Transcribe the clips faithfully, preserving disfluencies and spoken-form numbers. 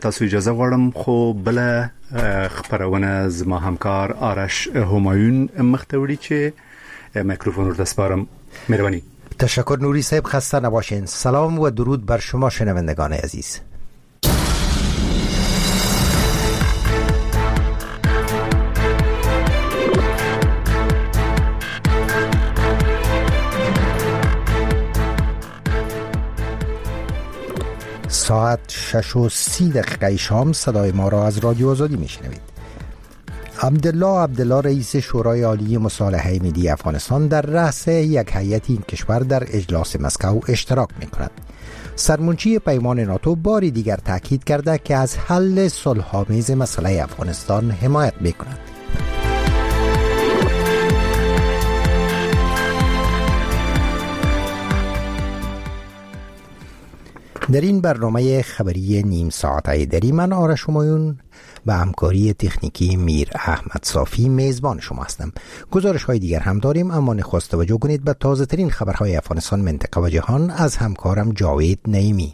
تاسو اجازه غواړم خو بل خبرونه زما همکار آرش همایون مختوری چې میکروفون رو دسپارم. مهربانی. تشکر نوری صاحب، خسته نباشین. سلام و درود بر شما شنوندگان عزیز. ساعت شش و سی دقیقه شام صدای ما را از رادیو آزادی میشنوید. عبدالله عبدالله رئیس شورای عالی مصالحه ملی افغانستان در رأس یک هیئت این کشور در اجلاس مسکو اشتراک می‌کند. سرمنشی پیمان ناتو باری دیگر تاکید کرده که از حل صلح‌آمیز مسئله افغانستان حمایت می‌کند. در این برنامه خبری نیم ساعته دری من آرش همایون و همکاری تکنیکی میر احمد صافی میزبان شما هستم. گزارش های دیگر هم داریم، اما نخست توجه کنید به تازه ترین خبرهای افغانستان، منطقه و جهان از همکارم جاوید نعیمی.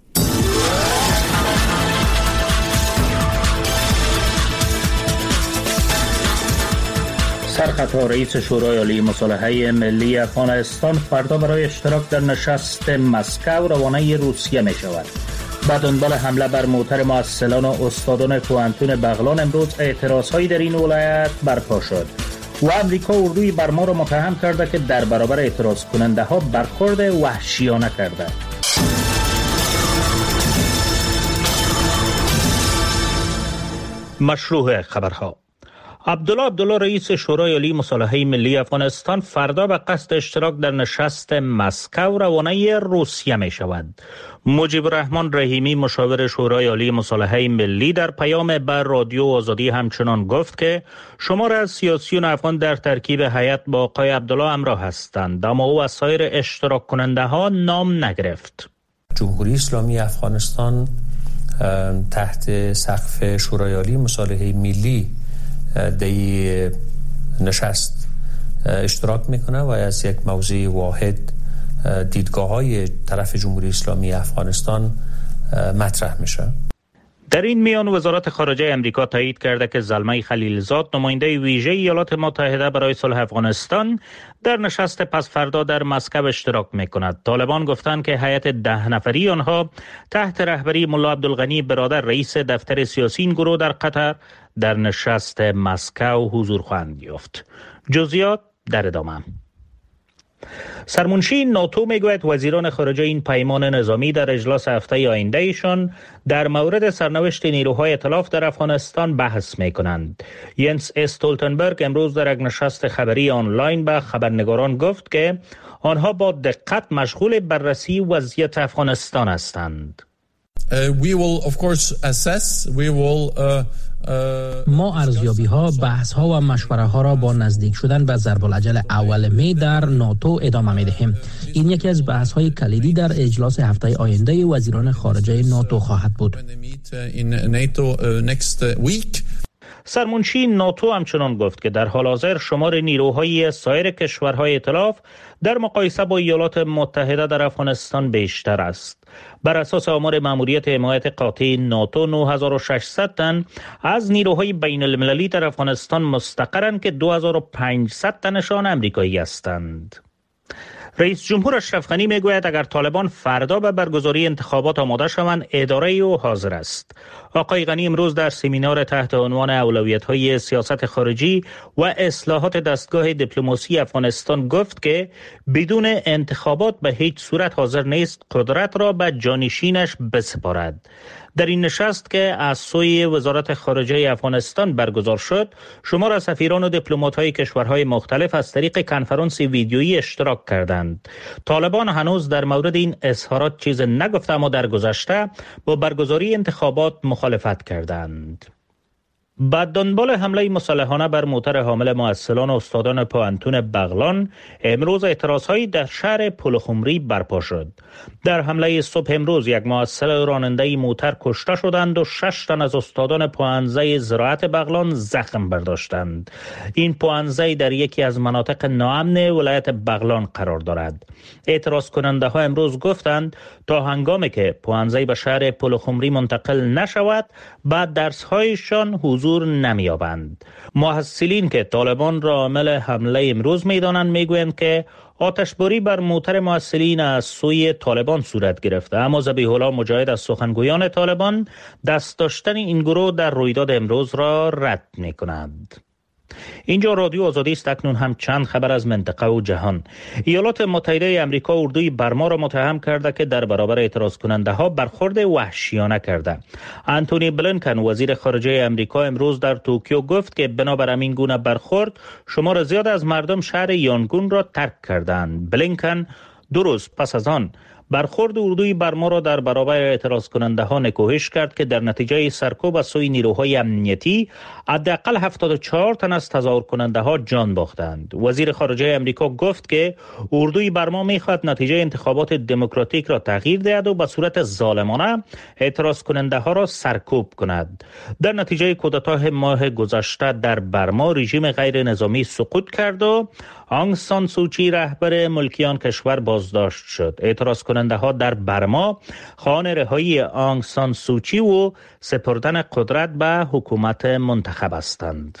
سرخطا رئیس شورای عالی مصالحه ملی افغانستان فردا برای اشتراک در نشست مسکو روانه روسیه می شود. به دنبال حمله بر موتر معسلان و استادان پوهنتون بغلان امروز اعتراضهایی در این ولایت برپا شد و امریکا اردوی برما را متهم کرده که در برابر اعتراض کننده ها برخورد وحشیانه کرده. مشروع خبرها. عبدالله عبدالله رئیس شورای عالی مصالحه ملی افغانستان فردا به قصد اشتراک در نشست مسکو روانه روسیه می شود. مجیب الرحمن رحیمی مشاور شورای عالی مصالحه ملی در پیام بر رادیو آزادی همچنان گفت که شمار از سیاسیون افغان در ترکیب هیئت با آقای عبدالله همراه هستند، اما او از سایر اشتراک کننده ها نام نگرفت. جمهوری اسلامی افغانستان تحت سقف شورای عالی مصالحه ملی دی نشست اشتراک میکنه و از یک موضوع واحد دیدگاه های طرف جمهوری اسلامی افغانستان مطرح میشه. در این میان وزارت خارجه امریکا تایید کرده که زلمه خلیلزاد نماینده ویژه ایالات متحده برای صلح افغانستان در نشست پس فردا در مسکو اشتراک میکند. طالبان گفتند که هیئت ده نفری آنها تحت رهبری ملا عبدالغنی برادر رئیس دفتر سیاسی این گروه در قطر در نشست مسکو حضور خواهند یافت. جزئیات در ادامه. سرمنشی ناتو میگوید وزیران خارجه این پیمان نظامی در اجلاس هفته آینده ایشان در مورد سرنوشت نیروهای ائتلاف در افغانستان بحث میکنند. ینس استولتنبرگ امروز در یک نشست خبری آنلاین به خبرنگاران گفت که آنها با دقت مشغول بررسی وضعیت افغانستان هستند. Uh, we will of course assess we will uh, ما ارزیابی ها، بحث ها و مشوره ها را با نزدیک شدن به ضرب العجل اول می در ناتو ادامه می دهیم. این یکی از بحث های کلیدی در اجلاس هفته آینده وزیران خارجه ناتو خواهد بود. سرمنشی ناتو همچنان گفت که در حال حاضر شمار نیروهای سایر کشورهای ائتلاف در مقایسه با ایالات متحده در افغانستان بیشتر است. بر اساس آمار ماموریت حمایت قاطع ناتو نه هزار و ششصد تن از نیروهای بین المللی در افغانستان مستقرند که دو هزار و پانصد تنشان امریکایی هستند. رئیس جمهور اشرف غنی میگوید اگر طالبان فردا به برگزاری انتخابات آماده شوند اداره او حاضر است. آقای غنی امروز در سمینار تحت عنوان اولویت‌های سیاست خارجی و اصلاحات دستگاه دیپلماسی افغانستان گفت که بدون انتخابات به هیچ صورت حاضر نیست قدرت را به جانشینش بسپارد. در این نشست که از سوی وزارت خارجه افغانستان برگزار شد، شمار از سفیران و دیپلمات‌های کشورهای مختلف از طریق کنفرانس ویدیویی اشتراک کردند. طالبان هنوز در مورد این اظهارات چیز نگفته، اما در گذشته با برگزاری انتخابات مخالفت کردند. بعد دنبال حمله مسلحانه بر موتر حامل معسلان و استادان پوهنتون بغلان، امروز اعتراضهایی در شهر پلخمری برپا شد. در حمله صبح امروز یک معسل راننده موتر کشته شدند و شش تن از استادان پوهنځی زراعت بغلان زخم برداشتند. این پوهنځی در یکی از مناطق ناامن ولایت بغلان قرار دارد. اعتراض کننده ها امروز گفتند تا هنگامی که پوهنځی به شهر پلخمری منتقل نشود، بعد درس هایشان حضور نمی‌یابند. محصلین که طالبان را عامل حمله امروز می‌دانند میگویند که آتشباری بر موتر محصلین از سوی طالبان صورت گرفته، اما ذبیح الله مجاهد از سخنگویان طالبان دست داشتن این گروه در رویداد امروز را رد می‌کند. اینجا رادیو آزادی است. اکنون هم چند خبر از منطقه و جهان. ایالات متحده آمریکا اردوی برما را متهم کرده که در برابر اعتراض کننده ها برخورد وحشیانه کرده. انتونی بلینکن وزیر خارجه آمریکا امروز در توکیو گفت که بنابر این گونه برخورد شمار زیاد از مردم شهر یانگون را ترک کردند. بلینکن دو روز پس از آن برخورد اردوی برما را در برابر اعتراض کننده ها نکوهش کرد که در نتیجه سرکوب از سوی نیروهای امنیتی حداقل هفتاد و چهار تن از تظاهر کننده ها جان باختند. وزیر خارجه آمریکا گفت که اردوی برما میخواهد نتیجه انتخابات دموکراتیک را تغییر دهد و به صورت ظالمانه اعتراض کننده ها را سرکوب کند. در نتیجه کودتای ماه گذشته در برما رژیم غیر نظامی سقوط کرد و آنگ سان سوچی رهبر ملکیان کشور بازداشت شد. اعتراض کننده ها در برما خواهان رهایی آنگ سان سوچی و سپردن قدرت به حکومت منتخب هستند.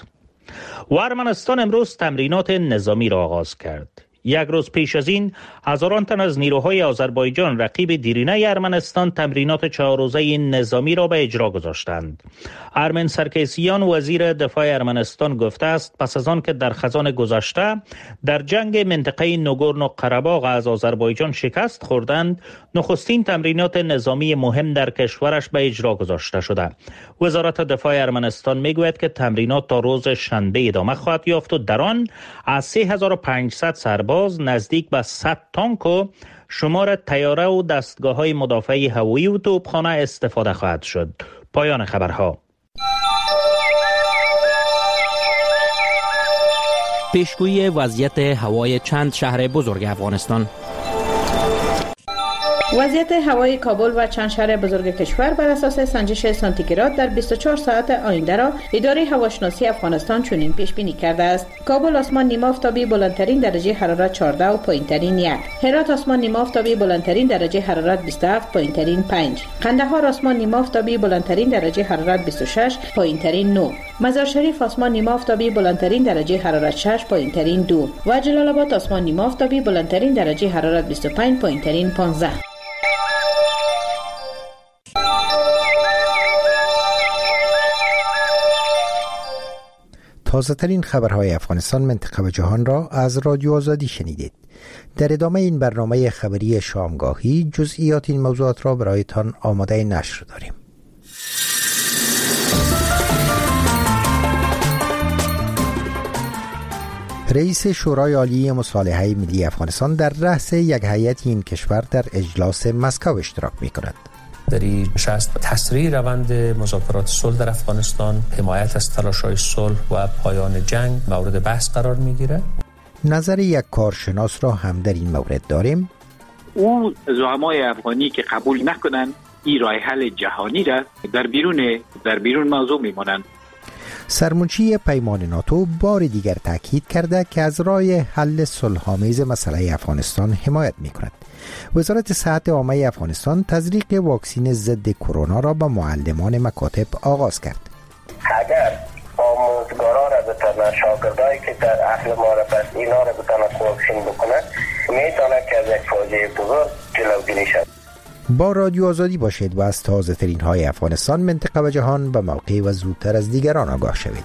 و ارمنستان امروز تمرینات نظامی را آغاز کرد. یک روز پیش از این هزاران تن از نیروهای آذربایجان رقیب دیرینه ارمنستان تمرینات چهار روزه نظامی را به اجرا گذاشتند. ارمن سرکیسیان وزیر دفاع ارمنستان گفته است پس از آن که در خزان گذشته در جنگ منطقه نوگورنو قره‌باغ از آذربایجان شکست خوردند، نخستین تمرینات نظامی مهم در کشورش به اجرا گذاشته شده. وزارت دفاع ارمنستان میگوید که تمرینات تا روز شنبه ادامه خواهد یافت و در آن از سه هزار و پانصد سرباز، نزدیک به صد تانک و شمار طیاره و دستگاه‌های مدافع هوایی و توپخانه استفاده خواهد شد. پایان خبرها. پیشگویی وضعیت هوای چند شهر بزرگ افغانستان. وضعیت هوای کابل و چند شهر بزرگ کشور بر اساس سنجش سانتیگراد در بیست و چهار ساعت آینده را اداره هواشناسی افغانستان چنین پیش بینی کرده است: کابل آسمان نیمه آفتابی بلندترین درجه حرارت چهارده و پایینترین یک، هرات آسمان نیمه آفتابی بلندترین درجه حرارت بیست و هفت پایینترین پنج، قندهار آسمان نیمه آفتابی بلندترین درجه حرارت بیست و شش پایینترین نه، مزار شریف آسمان نیمه آفتابی بلندترین درجه حرارت شش پایینترین دو و جلال آباد آسمان نیمه آفتابی بلندترین درجه حرارت بیست و پنج پایینترین پانزده. تازه ترین خبرهای افغانستان، منطقه و جهان را از رادیو آزادی شنیدید. در ادامه این برنامه خبری شامگاهی جزئیات این موضوعات را برایتان آماده نشر داریم. رئیس شورای عالی مصالحه ملی افغانستان در رأس یک هیئت این کشور در اجلاس مسکو اشتراک می‌کند. در این نشست تسریع روند مذاکرات صلح در افغانستان، حمایت از تلاش‌های صلح و پایان جنگ مورد بحث قرار می‌گیرد. نظر یک کارشناس را هم در این مورد داریم. اون زعمای افغانی که قبول نکنند این راه حل جهانی را در بیرون در بیرون موضوع می‌مانند. سرمنشی پیمان ناتو بار دیگر تاکید کرده که از راه حل صلح‌آمیز مسئله افغانستان حمایت می‌کند. وزارت صحت عامه افغانستان تزریق واکسن ضد کرونا را به معلمان مکاتب آغاز کرد. اگر آموزگاران را بتونن، شاگردایی که در اهل معرفت اینا را بتونن واکسن بکنن، میتونه که از یک فاجعه بزرگ جلوگیری شود. با رادیو آزادی باشید و از تازه ترین های افغانستان، منطقه و جهان به موقع و زودتر از دیگران آگاه شوید.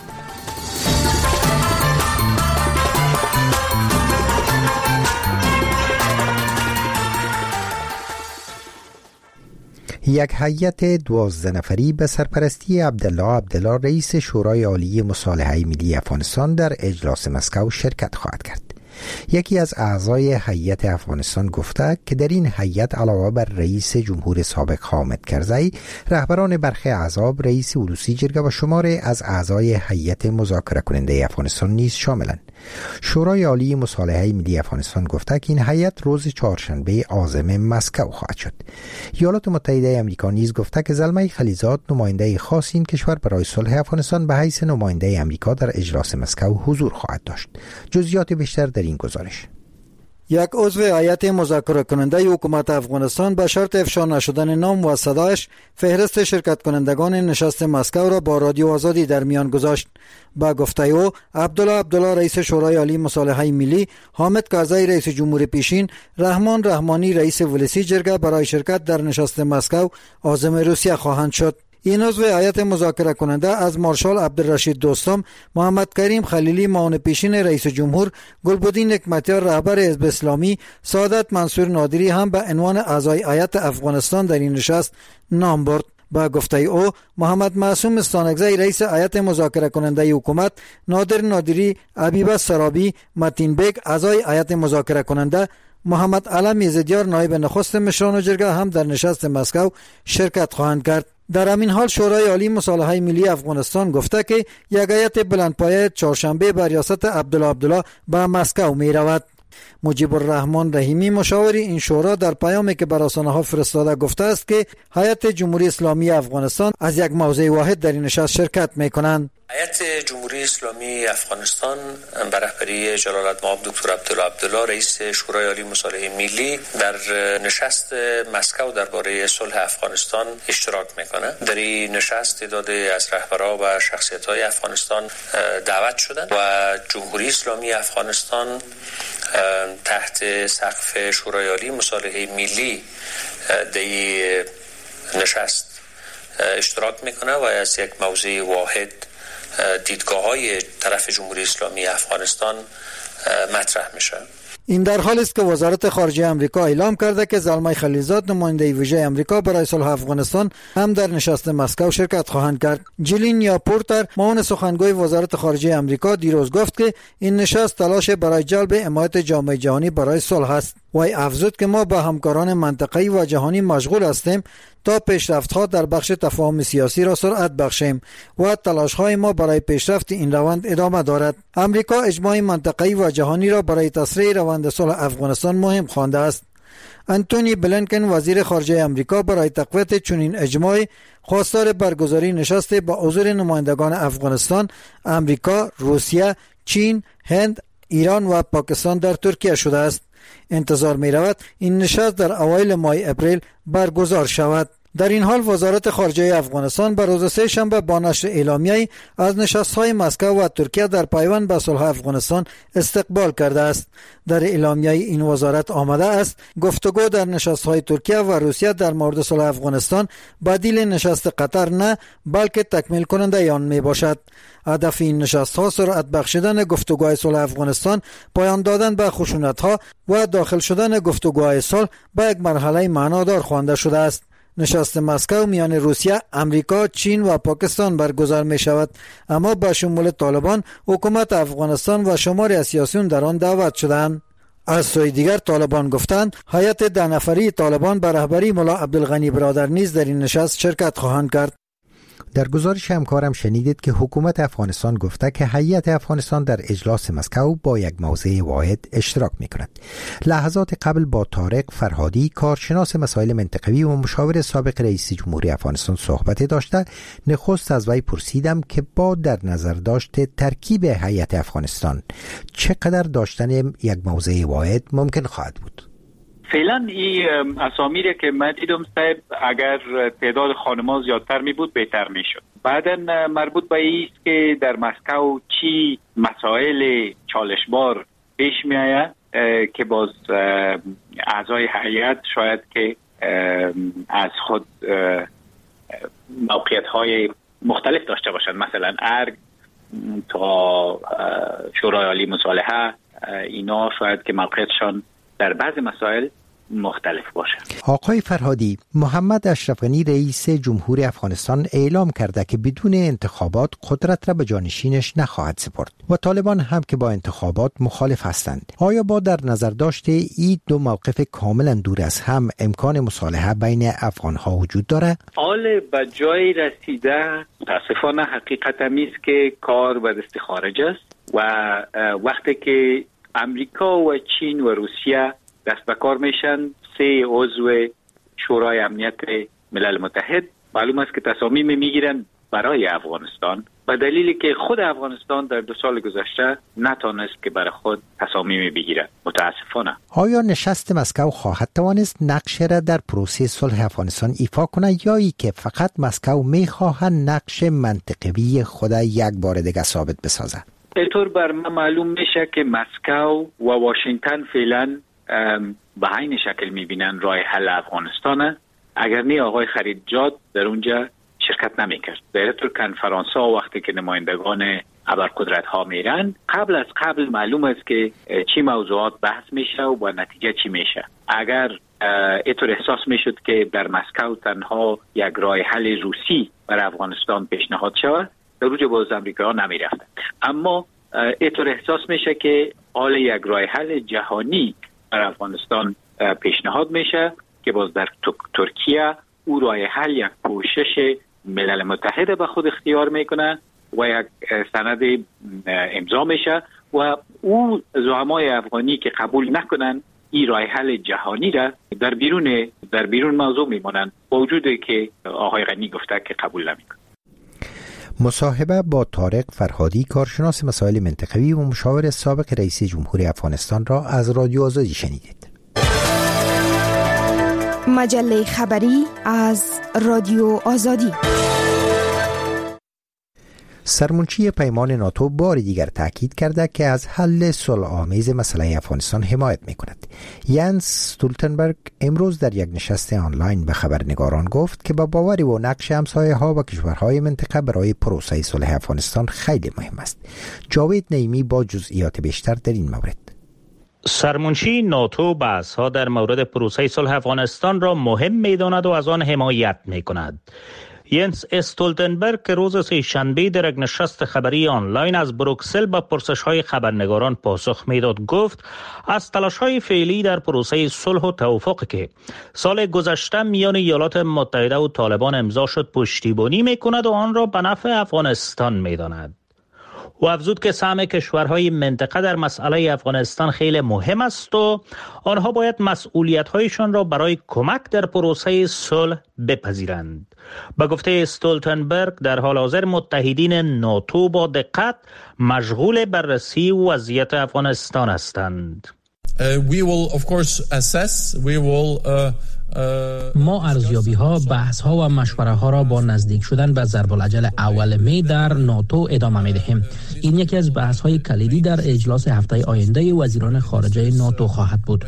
یک هیئت دوازده نفری به سرپرستی عبدالله عبدالله رئیس شورای عالی مصالحه ملی افغانستان در اجلاس مسکو شرکت خواهد کرد. یکی از اعضای هیئت افغانستان گفته که در این هیئت علاوه بر رئیس جمهور سابق حامد کرزی، رهبران برخی احزاب، رئیس عروسی جرگه و شماری از اعضای هیئت مذاکره کننده افغانستان نیز شاملند. شورای عالی مصالحه ملی افغانستان گفته که این هیئت روز چهارشنبه عازم مسکو خواهد شد. ایالات متحده آمریکا نیز گفته که زلمه خلیزاد، نماینده خاص این کشور برای صلح افغانستان، به حیث نماینده آمریکا در اجلاس مسکو حضور خواهد داشت. جزئیات بیشتر در این گزارش. یک عضو هیئت مذاکره کننده حکومت افغانستان به شرط افشا نشدن نام و صدایش فهرست شرکت کنندگان نشست مسکو را با رادیو آزادی در میان گذاشت. با گفته او، عبدالله عبدالله رئیس شورای عالی مصالحه ملی، حامد کرزی رئیس جمهور پیشین، رحمان رحمانی رئیس ولسی جرگه برای شرکت در نشست مسکو عازم روسیه خواهند شد. این عضو هیئت مذاکره کننده از مارشال عبدالرشید دوستم، محمد کریم خلیلی معاون پیشین رئیس جمهور، گلبدین نعمتیار رهبر حزب اسلامی، سعادت منصور نادری هم به عنوان اعضای هیئت افغانستان در این نشست نام برد. با گفته او، محمد معصوم استانکزی رئیس هیئت مذاکره کننده حکومت، نادر نادری، عبیبه سرابی، متین بیگ اعضای هیئت مذاکره کننده، محمد علم یزدیار نایب نخست مشران جرگه هم در نشست مسکو شرکت خواهند کرد. در همین حال شورای عالی مصالحه ملی افغانستان گفته که یک هیئت بلندپایه چهارشنبه به ریاست عبدالله عبدالله به مسکو می رود. مجیب الرحمن رحیمی مشاور این شورا در پیامی که بر رسانه‌ها فرستاده گفته است که هیئت جمهوری اسلامی افغانستان از یک موضع واحد در این نشست شرکت می کنند. هیئت جمهوری اسلامی افغانستان به رهبری جلالت المآب دکتر عبدالله عبدالله رئیس شورای عالی مصالحه ملی در نشست مسکو درباره صلح افغانستان اشتراک میکنه. در این نشست تعداد از رهبران و شخصیت‌های افغانستان دعوت شدند و جمهوری اسلامی افغانستان تحت سقف شورای عالی مصالحه ملی در نشست اشتراک میکنه و از یک موضوع واحد دیدگاه های طرف جمهوری اسلامی افغانستان مطرح میشه. این در حالی است که وزارت خارجه آمریکا اعلام کرده که زلمه خلیزاد، نماینده ویژه آمریکا برای صلح افغانستان، هم در نشست مسکو شرکت خواهند کرد. جیلین یاپورتر، معاون سخنگوی وزارت خارجه آمریکا، دیروز گفت که این نشست تلاش برای جلب حمایت جامعه جهانی برای صلح است. وی افزود که ما با همکاران منطقه‌ای و جهانی مشغول هستیم تا پیشرفت‌ها در بخش تفاهم سیاسی را سرعت بخشیم و تلاش‌های ما برای پیشرفت این روند ادامه دارد. آمریکا اجماع منطقه‌ای و جهانی را برای تسریع روند صلح افغانستان مهم خوانده است. انتونی بلینکن، وزیر خارجه آمریکا، برای تقویت چنین اجماع خواستار برگزاری نشست با حضور نمایندگان افغانستان، آمریکا، روسیه، چین، هند، ایران و پاکستان در ترکیه شده است. انتظار می رود این نشست در اوایل ماه اپریل برگزار شود. در این حال وزارت خارجه افغانستان به روز سه شنبه با نشر اعلامیه‌ای از نشست‌های مسکو و ترکیه در پیوند به صلح افغانستان استقبال کرده است. در اعلامیه این وزارت آمده است گفتگو در نشست‌های ترکیه و روسیه در مورد صلح افغانستان بدیل نشست قطر نه، بلکه تکمیل کننده آن می باشد. هدف این نشست‌ها سرعت بخشیدن گفتگوهای صلح افغانستان، پایان دادن به خشونت‌ها و داخل شدن گفتگوهای صلح به یک مرحله معنادار خوانده شده است. نشست مسکو میان روسیه، امریکا، چین و پاکستان برگزار می شود، اما با شمول طالبان، حکومت افغانستان و شماری از سیاسیون در آن دعوت شدند. از سوی دیگر طالبان گفتند هیئت ده نفری طالبان به رهبری ملا عبدالغنی برادر نیز در این نشست شرکت خواهند کرد. در گزارش همکارم شنیدید که حکومت افغانستان گفته که هیئت افغانستان در اجلاس مسکو با یک موضع واحد اشتراک می‌کند. لحظات قبل با طارق فرهادی، کارشناس مسائل منطقوی و مشاور سابق رئیس جمهوری افغانستان صحبت داشته، نخست از وی پرسیدم که با در نظر داشته ترکیب هیئت افغانستان چقدر داشتن یک موضع واحد ممکن خواهد بود. فعلا این اسامی که من دیدم صاحب اگر تعداد خانم‌ها زیادتر می بود بهتر می شد. بعداً مربوط به این است که در مسکو چی مسائل چالشبار پیش می آید که باز اعضای هیئت شاید که از خود موقعیت‌های مختلف داشته باشند، مثلا ارگ تا شورای عالی مصالحه، اینا شاید که موقعیتشان در بعض مسائل مختلف باشه. آقای فرهادی، محمد اشرف غنی رئیس جمهوری افغانستان اعلام کرده که بدون انتخابات قدرت را به جانشینش نخواهد سپرد و طالبان هم که با انتخابات مخالف هستند. آیا با در نظر داشته این دو موقف کاملا دور از هم امکان مصالحه بین افغانها وجود داره؟ حال به جای رسیده متاسفانه حقیقت است که کار به دست خارج است و وقتی که امریکا و چین و روسیه دست به کار میشن، سه عضو شورای امنیت ملل متحد، معلوم است که تصامیم میگیرن برای افغانستان، به دلیلی که خود افغانستان در دو سال گذشته نتونست که برای خود تصامیم بگیره. متاسفانه. آیا نشست مسکو خواهد توانست نقش را در پروسه صلح افغانستان ایفا کنه یا ای که فقط مسکو میخواهد نقش منطقوی خود یک بار دیگه ثابت بسازه؟ اینطور بر من معلوم میشه که مسکو و واشنگتن فعلا به عین شکل میبینن راه حل افغانستانه. اگر نه آقای خریدجاد در اونجا شرکت نمیکرد. در طور کنفرانس ها وقتی که نمایندگان ابرقدرت ها میرن، قبل از قبل معلوم است که چی موضوعات بحث میشه و با نتیجه چی میشه. اگر اینطور احساس میشد که در مسکو تنها یک راه حل روسی برای افغانستان پیشنهاد شود، در اوج باز امریکا ها نمیرفتن. اما اینطور احساس میشه که حال یک راه حل جهانی برای افغانستان پیشنهاد میشه که باز در ترکیه او راه حل یک کوشش ملل متحد به خود اختیار میکنه و یک سند امضا میشه و او زعمای افغانی که قبول نکنن این راه حل جهانی را در بیرون در بیرون موضوع میمونن، با وجودی که آقای غنی گفته که قبول نمیکنه. مصاحبه با طارق فرهادی، کارشناس مسائل منطقوی و مشاور سابق رئیس جمهوری افغانستان را از رادیو آزادی شنیدید. مجله خبری از رادیو آزادی. سرمنشی پیمان ناتو بار دیگر تاکید کرده که از حل صلح‌آمیز مسئله افغانستان حمایت می‌کند. یانس استولتنبرگ امروز در یک نشست آنلاین به خبرنگاران گفت که با باور و نقش همسایه‌ها و کشورهای منطقه برای پروسه صلح افغانستان خیلی مهم است. جاوید نعیمی با جزئیات بیشتر در این مورد. سرمنشی ناتو بحث‌ها در مورد پروسه صلح افغانستان را مهم می‌داند و از آن حمایت می‌کند. ینس استولتنبرگ که روز سه‌شنبه در یک نشست خبری آنلاین از بروکسل با پرسش‌های خبرنگاران پاسخ میداد، گفت از تلاش‌های فعلی در پروسه صلح و توافق که سال گذشته میان ایالات متحده و طالبان امضا شد پشتیبانی می‌کند و آن را به نفع افغانستان می‌داند. و افزود که سهم کشورهای منطقه در مسئله افغانستان خیلی مهم است و آنها باید مسئولیت‌هایشان را برای کمک در پروسه صلح بپذیرند. به گفته استولتنبرگ در حال حاضر متحدین ناتو با دقت مشغول بررسی وضعیت افغانستان هستند. Uh, we will of course assess we will uh, ما ارزیابی ها، بحث ها و مشوره ها را با نزدیک شدن به ضرب العجل اول می در ناتو ادامه می دهیم. این یکی از بحث های کلیدی در اجلاس هفته آینده وزیران خارجه ناتو خواهد بود.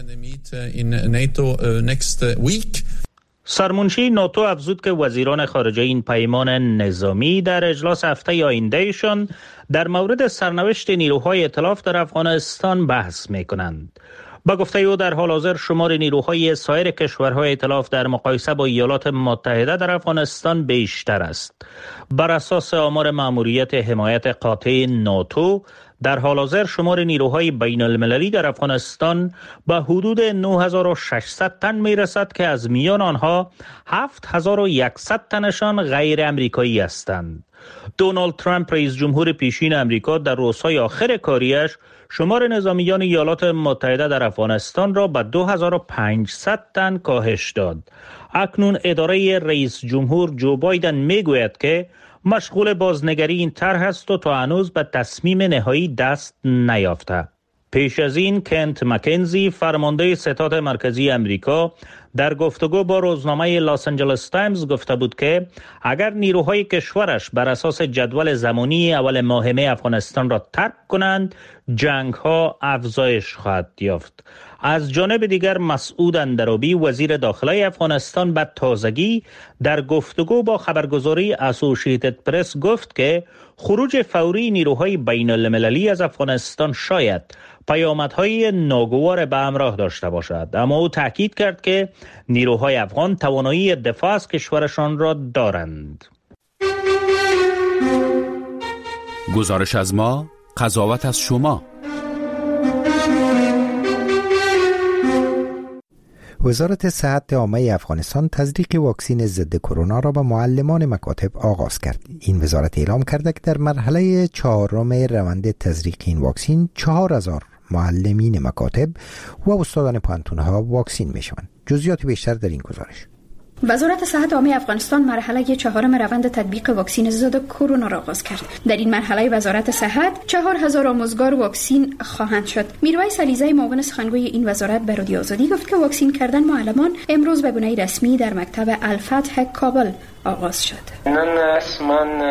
سرمنشی ناتو افزود که وزیران خارجه این پیمان نظامی در اجلاس هفته آیندهشان در مورد سرنوشت نیروهای ائتلاف در افغانستان بحث می کنند. با گفته او در حال حاضر شمار نیروهای سایر کشورهای ائتلاف در مقایسه با ایالات متحده در افغانستان بیشتر است. بر اساس آمار مأموریت حمایت قاطع ناتو در حال حاضر شمار نیروهای بین المللی در افغانستان به حدود نه هزار و ششصد تن می رسد که از میان آنها هفت هزار و صد تنشان غیر امریکایی هستند. دونالد ترامپ رئیس جمهور پیشین امریکا در روزهای آخر کاریش شمار نظامیان ایالات متحده در افغانستان را به دو هزار و پانصد تن کاهش داد. اکنون اداره رئیس جمهور جو بایدن میگوید که مشغول بازنگری این طرح است و تا هنوز به تصمیم نهایی دست نیافته. پیش از این کنت مکنزی فرمانده ستاد مرکزی امریکا در گفتگو با روزنامه لاس آنجلس تایمز گفته بود که اگر نیروهای کشورش بر اساس جدول زمانی اول ماه می افغانستان را ترک کنند، جنگ ها افزایش خواهد یافت. از جانب دیگر مسعود اندرابی وزیر داخلی افغانستان به تازگی در گفتگو با خبرگزاری اسوسییتد پرس گفت که خروج فوری نیروهای بین المللی از افغانستان شاید پیامدهای ناگوار به همراه داشته باشد، اما او تاکید کرد که نیروهای افغان توانایی دفاع از کشورشان را دارند. گزارش از ما، قضاوت از شما. وزارت صحت عامه افغانستان تزریق واکسن ضد کرونا را به معلمان مکاتب آغاز کرد. این وزارت اعلام کرده که در مرحله چهارم روند تزریق این واکسن چهار هزار معلمین مکاتب و استادان پانتونها واکسن میشوند. جزئیات بیشتر در این گزارش. وزارت صحت عامه افغانستان مرحله چهارم روند تطبیق واکسن ضد کرونا را آغاز کرد. در این مرحله وزارت صحت چهار هزار آموزگار واکسن خواهند شد. میرویس علیزی معاون سخنگوی این وزارت به رادیو آزادی گفت که واکسن کردن معلمان امروز به گونه رسمی در مکتب الفتح کابل آغاز شد. امروز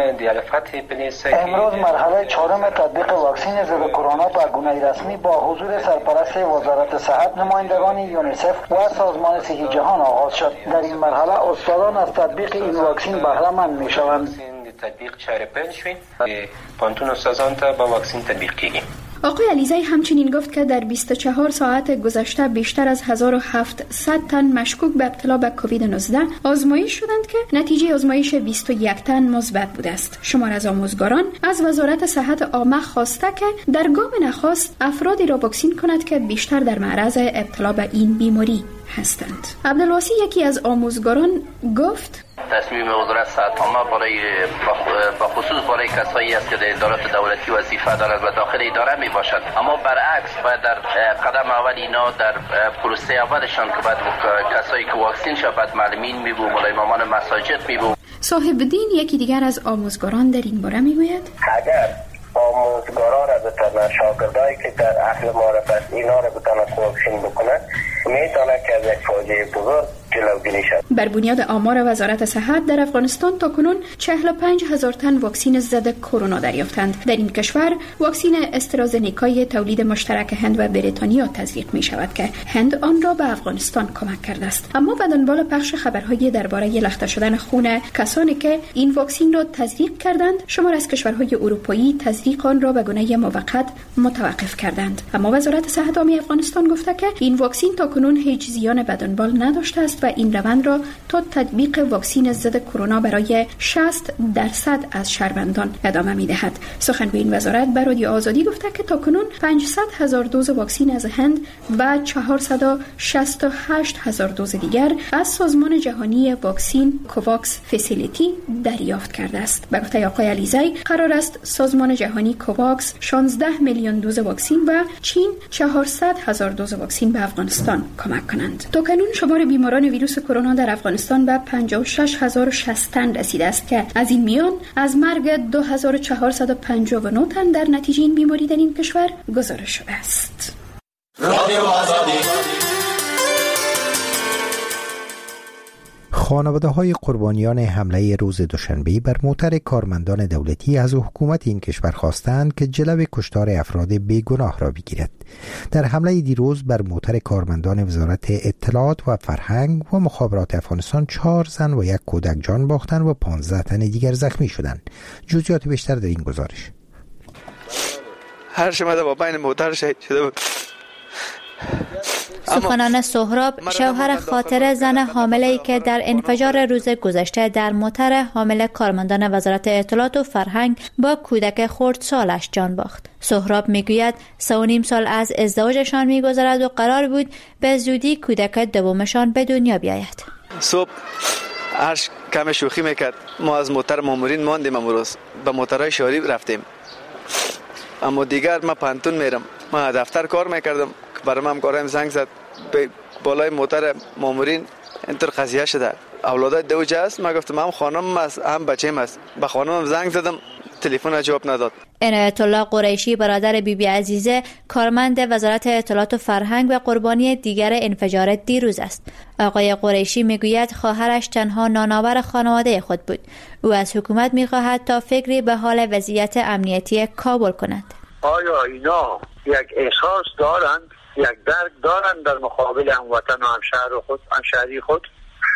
مرحله چهارم تطبیق واکسن ضد کرونا به گونه رسمی با حضور سرپرست وزارت صحت، نمایندگان یونیسف و سازمان صحی جهان آغاز شد. در این مرحله استادان از تطبیق این واکسن بهره مند میشوند. تطبیق چهار پنج شویم پانتون استادان تا با واکسن تطبیق کردیم. آقای علیزی همچنین گفت که در بیست و چهار ساعت گذشته بیشتر از هزار و هفتصد تن مشکوک به ابتلا به کووید نوزده آزمایش شدند که نتیجه آزمایش بیست و یک تن مثبت بوده است. شمار از آموزگاران از وزارت صحت عامه خواسته که در گام نخست افرادی را واکسین کند که بیشتر در معرض ابتلا به این بیماری هستند. عبدالواسی یکی از آموزگاران گفت تصمیم وزارت صحت عامه برای بخصوص برای کسایی است که در ادارات دولتی وظیفه دارند و داخل اداره می باشد، اما برعکس باید در قدم اول اینا در پروسه اولشان که بعد کسایی که واکسین شد بعد معلمین می بود، مولای امامان مساجد می بود. صاحب دین یکی دیگر از آموزگاران در این باره می گوید اگر آموزگاران را بتانند، شاگردایی که در اهل معرفت اینا را بتانند واکسین بکنند، میتونه که از یک فاجعه بزرگ جلوگیری شد. بر بنیاد آمار وزارت صحت در افغانستان تاکنون چهل و پنج هزار تن واکسن ضد کرونا دریافتند. در این کشور واکسن استرازنیکای تولید مشترک هند و بریتانیا تزریق می شود که هند آن را به افغانستان کمک کرده است. اما به دنبال پخش خبرهای درباره لخته شدن خون کسانی که این واکسن را تزریق کردند، شمار از کشورهای اروپایی تزریق آن را به گونه موقت متوقف کردند. اما وزارت صحت عامه افغانستان گفته که این واکسن تاکنون هیچ زیان به دنبال نداشته است و این روند را تا تطبیق واکسن ضد کرونا برای شصت درصد از شهروندان ادامه می‌دهد. سخنگوی این وزارت به رادیو آزادی گفته که تاکنون پانصد هزار دوز واکسن از هند و چهارصد و شصت و هشت هزار دوز دیگر از سازمان جهانی واکسن کوواکس فسیلیتی دریافت کرده است. به گفته آقای علیزی قرار است سازمان جهانی کوواکس شانزده میلیون دوز واکسن و چین چهارصد هزار دوز واکسن به افغانستان کمک کنند. تاکنون شمار بیماران ویروس کرونا در افغانستان به پنجاه و شش هزار و شصت تن رسیده است که از این میان از مرگ دو هزار و چهارصد و پنجاه و نه تن در نتیجه این بیماری در این کشور گزارش شده است. رادیو آزادی. خانواده های قربانیان حمله روز دوشنبه بر موتر کارمندان دولتی از حکومت این کشور خواستند که جلو کشتار افراد بیگناه را بگیرد. در حمله دیروز بر موتر کارمندان وزارت اطلاعات و فرهنگ و مخابرات افغانستان چهار زن و یک کودک جان باختند و پانزده تن دیگر زخمی شدند. جزئیات بیشتر در این گزارش. هر شماده با بین موتر شهید شده بود. سخنان سهراب، شوهر خاطر زن حامله‌ای که در انفجار روز گذشته در موتر حامل کارمندان وزارت اطلاعات و فرهنگ با کودک خردسالش جان باخت. سهراب میگوید سه و نیم سال از ازدواجشان میگذرد و قرار بود به زودی کودک دومشان به دنیا بیاید. صبح هرش کم شوخی میکرد. ما از موتر مامورین ماندیم، امروز به موترهای شهری رفتیم. اما دیگر ما پانتون میرم. ما دفتر کار میکردم، برام هم کارم زنگ زد به بالای موتر مامورین اینطور قضیه شده. اولادای دو جاست. ما گفتم هم خانم است هم بچه‌م است. به خانمم زنگ زدم، تلفن جواب نداد. عنایت الله قریشی برادر بیبی بی عزیزه کارمند وزارت اطلاعات و فرهنگ و قربانی دیگر انفجار دیروز است. آقای قریشی میگوید خواهرش تنها نانآور خانواده خود بود. او از حکومت میخواهد تا فکری به حال وضعیت امنیتی کابل کند. آیا اینا یک احساس دارند، یک درک دارند در مقابل هموطن و همشهر خود، همشهری خود؟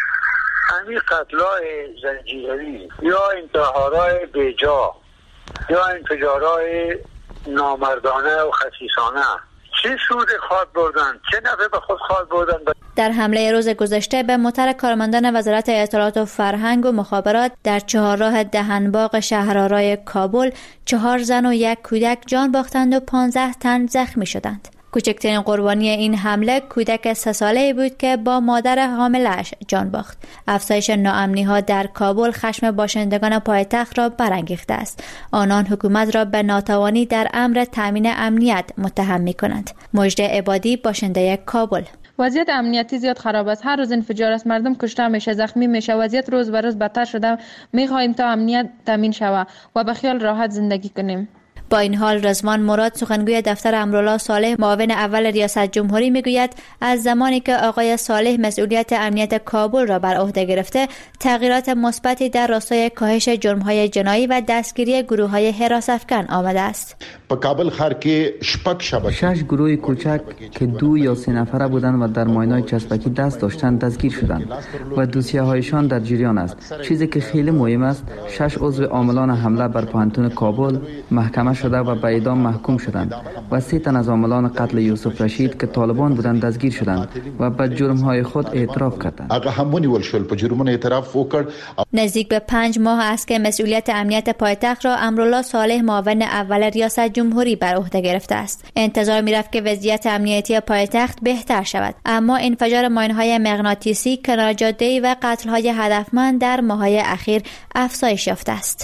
همین قتلای زنجیروی یا انتحارهای بیجا یا انفجارهای نامردانه و خسیسانه چه سود خواهد بردن؟ چه نفع به خود خواهد بردن؟ در حمله روز گذشته به موتر کارمندان وزارت اطلاعات و فرهنگ و مخابرات در چهارراه دهنباغ شهرآرای کابل چهار زن و یک کودک جان باختند و پانزده تن زخمی شدند. کوچکترین قربانی این حمله کودک سه ساله‌ای بود که با مادر حامله‌اش جان باخت. افزایش ناامنی‌ها در کابل خشم باشندگان پایتخت را برانگیخته است. آنان حکومت را به ناتوانی در امر تامین امنیت متهم می‌کنند. مجده عبادی، باشنده کابل: وضعیت امنیتی زیاد خراب است. هر روز انفجار است، مردم کشته میشه، زخمی میشه. وضعیت روز به روز بدتر شده. می‌خواهیم تا امنیت تامین شود و به خیال راحت زندگی کنیم. با این حال رضوان مراد، سخنگوی دفتر امرالله صالح معاون اول ریاست جمهوری، میگوید از زمانی که آقای صالح مسئولیت امنیت کابل را بر عهده گرفته، تغییرات مثبتی در راستای کاهش جرم‌های جنایی و دستگیری گروه‌های حراس افکن آمده است. په کابل ښار کې شپږ شبکه شش گروه کوچک که دو یا سه نفره بودند و در ماینای چسبکی دست داشتند دستگیر شدند و دوسیه‌هایشان در جریان است. چیزی که خیلی مهم است، شش عضو عاملان حمله بر پوهنتون کابل محکمه شده و به اعدام محکوم شدند و سه تن از عاملان قتل یوسف رشید که طالبان بودند دستگیر شدند و به جرم‌های خود اعتراف کردند. هغه هم ونیول شول، په جرمونو اعتراف وکړ. نزدیک به پنج ماه است که مسئولیت امنیت پایتخت را امرالله صالح معاون اول ریاست جمهوری بر عهده گرفته است. انتظار می‌رفت که وضعیت امنیتی پایتخت بهتر شود، اما انفجار ماین‌های مغناطیسی، کنار جاده‌ای و قتل‌های هدفمند در ماه‌های اخیر افزایش یافته است.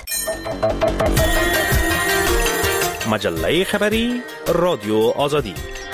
مجله خبری رادیو آزادی.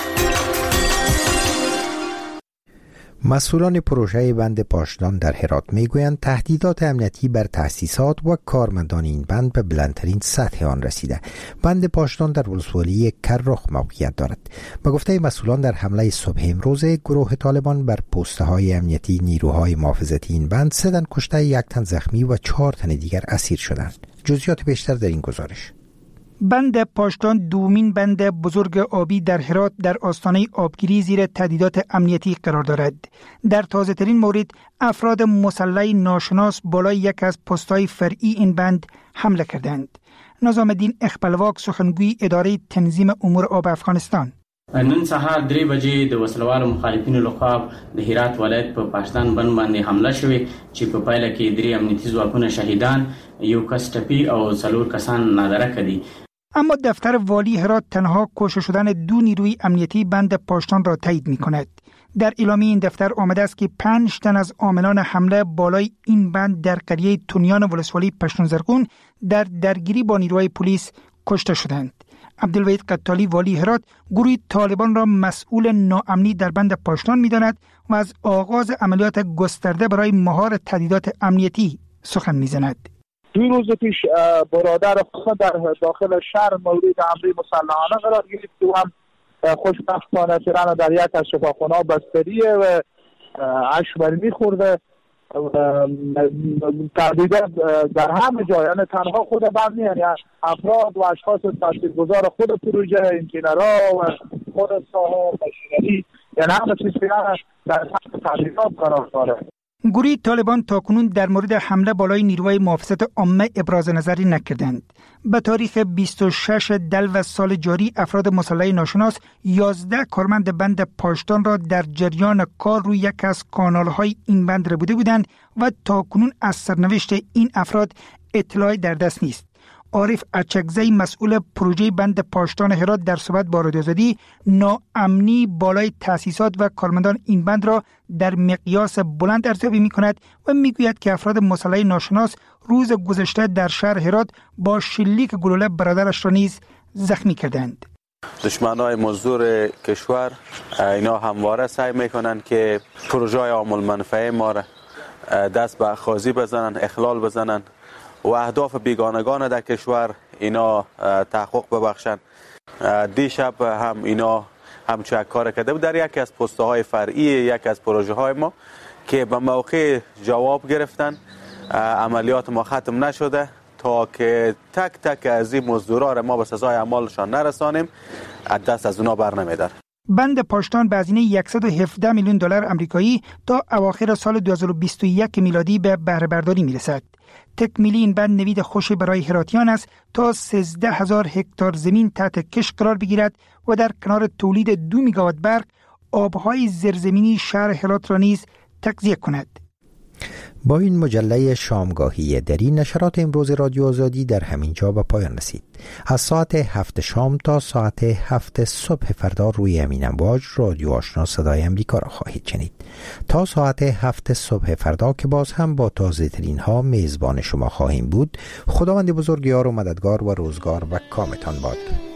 مسئولان پروژه بند پاشدان در هرات میگویند تهدیدات امنیتی بر تأسیسات و کارمندان این بند به بلندترین سطح آن رسیده. بند پاشدان در ولسوالی کرخ موقعیت دارد. به گفته مسئولان در حمله صبح امروز گروه طالبان بر پوسته های امنیتی نیروهای محافظتی این بند سه تن کشته، یک تن زخمی و چهار تن دیگر اسیر شدند. جزئیات بیشتر در این گزارش. بند پاشدان دومین بند بزرگ آبی در هرات در آستانه آبگیری زیر تهدیدات امنیتی قرار دارد. در تازه ترین مورد افراد مسلح ناشناس بالای یک از پست‌های فرعی این بند حمله کردند. نظام الدین اخبلواک، سخنگوی اداره تنظیم امور آب افغانستان: نن سهار درې بجې د وسلوالو مخالفینو لخوا د هرات ولایت په پاشدان بند باندې حمله شوې چې په پایله کې درې امنیتي ځواکونه شهیدان، یو کس ټپي او څلور کسان نادره کړي. اما دفتر والی هرات تنها کشته شدن دو نیروی امنیتی بند پاشدان را تایید می کند. در اعلامیه این دفتر آمده است که پنج تن از عاملان حمله بالای این بند در قریه تونیان ولسوالی پشتون زرغون در درگیری با نیروهای پلیس کشته شدند. عبدالوحید قتالی، والی هرات، گروه طالبان را مسئول ناامنی در بند پاشدان می داند و از آغاز عملیات گسترده برای مهار تهدیدات امنیتی سخن می زند. دو روز پیش برادر خود در داخل شهر مورد حمله مسلحانه قرار گرفت و هم خوشبختانه تیران در یک از شفاخانه‌ها بستریه و اشبری میخورده. تهدیدات در همه جای، یعنی تنها خود بند نیست، یعنی افراد و اشخاص تاثیرگذار خود پروژه، انجینرها و خود صاحب ماشینری، یعنی همه چیز در تهدیدات قرار داره. گروه طالبان تاکنون در مورد حمله بالای نیروهای محافظت عامه ابراز نظری نکردند. به تاریخ بیست و شش دلو سال جاری افراد مسلح ناشناس یازده کارمند بند پاشدان را در جریان کار روی یک از کانال‌های این بند ربوده بودند و تاکنون از سرنوشت این افراد اطلاعی در دست نیست. عارف اچکزی، مسئول پروژه بند پاشدان هرات، در صحبت با رادیو آزادی ناامنی بالای تأسیسات و کارمندان این بند را در مقیاس بلند ارزیابی می‌کند و میگوید که افراد مسلح ناشناس روز گذشته در شهر هرات با شلیک گلوله برادرش را نیز زخمی کردند. دشمنای مزدور کشور اینا همواره سعی میکنند که پروژه عامل منفعه ما را دست به خازی بزنن، اخلال بزنن و اهداف بیگانگان در کشور اینا تحقق ببخشن. دیشب هم اینا همچون کار کرده بود در یکی از پسته های فرعی یکی از پروژه های ما که به موقع جواب گرفتن. عملیات ما ختم نشده تا که تک تک از این مزدورا را ما به سزای اعمالشان نرسانیم دست از اونا بر نمیدار. بند پاشتان به هزینه صد و هفده میلیون دلار آمریکایی تا اواخر سال دو هزار و بیست و یک میلادی به بهره برداری میرسد. تکمیلی این بند نوید خوشی برای هراتیان است تا سیزده هزار هکتار زمین تحت کش قرار بگیرد و در کنار تولید دو میگاوات برق آبهای زیرزمینی شهر هرات را نیز تغذیه کند. با این مجله شامگاهی دری نشرات امروز رادیو آزادی در همین جا به پایان رسید. از ساعت هفت شام تا ساعت هفت صبح فردا روی همین امواج رادیو آشنا صدای امریکا را خواهید شنید. تا ساعت هفت صبح فردا که باز هم با تازه ترین ها میزبان شما خواهیم بود. خداوند بزرگیار و مددگار و روزگار و کامتان باد.